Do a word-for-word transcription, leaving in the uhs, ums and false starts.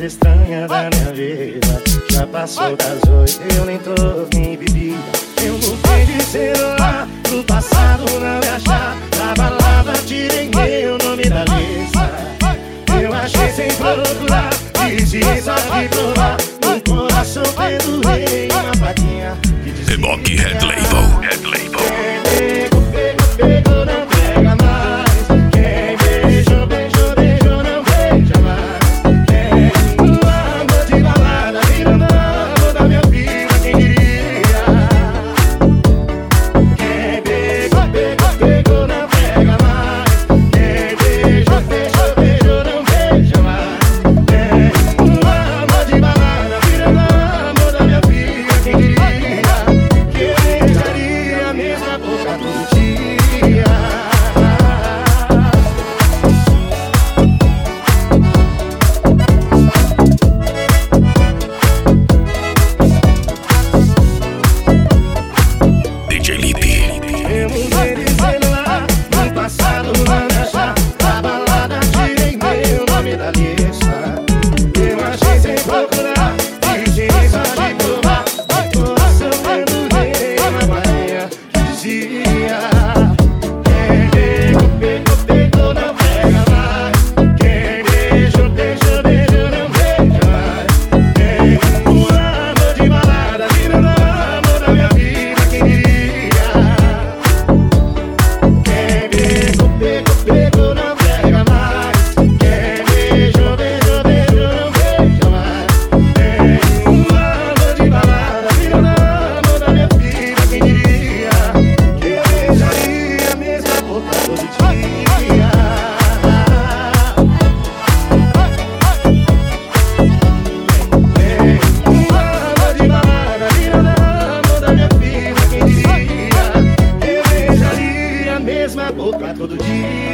mais estranha da minha vida. Já passou das oito, eu nem tô em bebida. Eu mudei de celular, no passado não me achar. Na balada tirei meu nome da lista. Eu achei sem procurar, precisa de provar. No coração pendurei uma plaquinha que dizia: Eboc Red Label, Red Label. Quem pegou, pegou, pegou, não pega mais. Quem beijou, beijou, beijou, não beija mais. Quem no amor de balada virando amor da minha vida, quem diria? Quem pegou, pegou, pegou, não pega mais. Quem beijou, beijou, beijou, não beija mais. Quem no amor de balada virando amor da minha vida, quem diria? Que eu beijaria a mesma boca todo dia. D J Lipe. Eu mudei de celular, no passado não me achar. Na balada tirei meu nome da lista. Eu achei sem procurar, precisa de provar. No coração pendurei uma plaquinha que dizia: quem pegou, pegou, pegou, não pega mais. Quem beijou, beijou, beijou, não beija mais. Quem no amor de balada virando amor da minha vida, quem diria? Quem pegou, pegou, pegou, não pega mais. Quem beijou, beijou, beijou, não beija mais. Quem no amor de balada virando amor da minha vida, quem diria? Que eu beijaria a mesma boca todo dia. Um amor de balada virando amor da minha vida, quem diria? Eu beijaria a mesma boca todo dia.